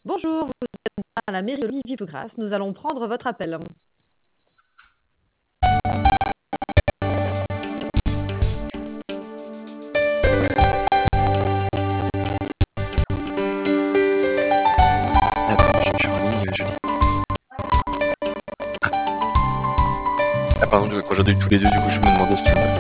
Bonjour, vous êtes à la mairie Olivier Fougrasse. Nous allons prendre votre appel. Attends, je suis en ligne, Julie. Ah pardon, quand j'en ai eu tous les deux, du coup je me demandais si tu me...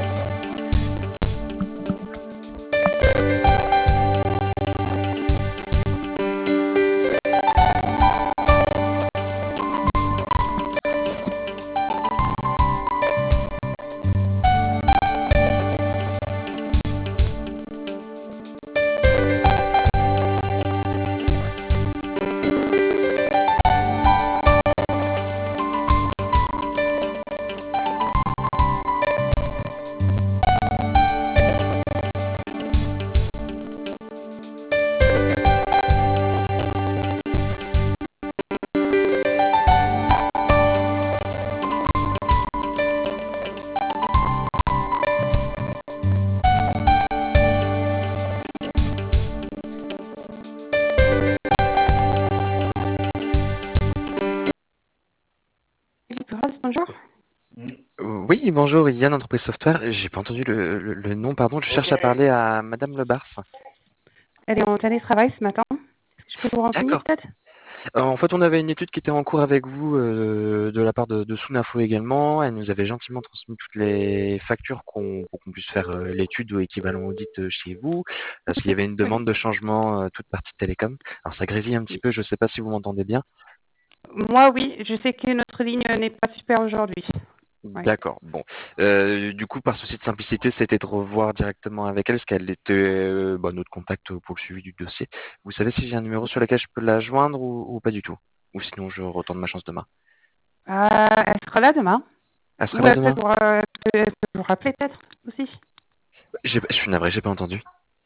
Bonjour. Oui, bonjour, Yann Entreprise Software. J'ai pas entendu le nom, pardon. Je cherche à parler à Madame Le Bars. Elle est en télétravail ce matin. Je peux vous renseigner D'accord. peut-être? En fait, on avait une étude qui était en cours avec vous de la part de Sounafo également. Elle nous avait gentiment transmis toutes les factures pour qu'on puisse faire l'étude ou équivalent audit chez vous, parce qu'il y avait une Oui. demande de changement toute partie télécom. Alors ça grésille un petit peu, je sais pas si vous m'entendez bien. Moi, oui, je sais que notre ligne n'est pas super aujourd'hui. Oui. D'accord. Bon, du coup, par souci de simplicité, c'était de revoir directement avec elle, parce qu'elle était notre contact pour le suivi du dossier. Vous savez si j'ai un numéro sur lequel je peux la joindre ou pas du tout? Ou sinon, je retourne ma chance demain. Elle sera là demain. Elle sera Ou là elle peut demain? vous rappeler peut-être aussi. Je suis navré, j'ai pas entendu.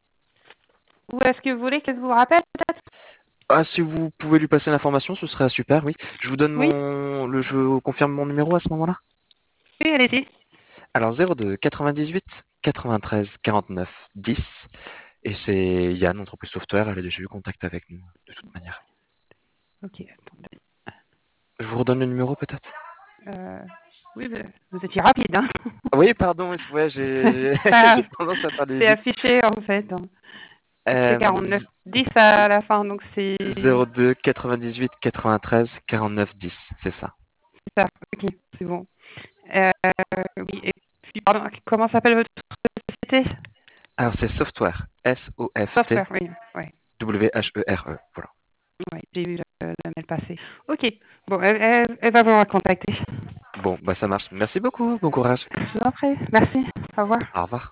Ou est-ce que vous voulez qu'elle vous rappelle peut-être? Ah, si vous pouvez lui passer l'information, ce serait super, oui. Je vous donne Oui. je vous confirme mon numéro à ce moment-là. Oui, allez-y. Alors 02 98 93 49 10. Et c'est Yann, entreprise software, elle a déjà eu contact avec nous, de toute manière. Ok, attendez. Je vous redonne le numéro peut-être? Oui, vous étiez rapide, hein? Oui, pardon, ouais, j'ai Ça, tendance à parler c'est vite. affiché en fait, hein. C'est Euh, 49 10 à la fin, donc c'est 02 98 93 49 10, c'est ça. ça. Ok, c'est bon. Euh, oui, et puis, pardon, comment s'appelle votre société? Alors c'est software, Software, oui, ouais, Software, voilà. ouais, j'ai eu le mail passé. Ok, bon, elle va vous contacter. Bon, bah ça marche. Merci beaucoup, bon courage. Je vous en prie, merci, au revoir. Au revoir.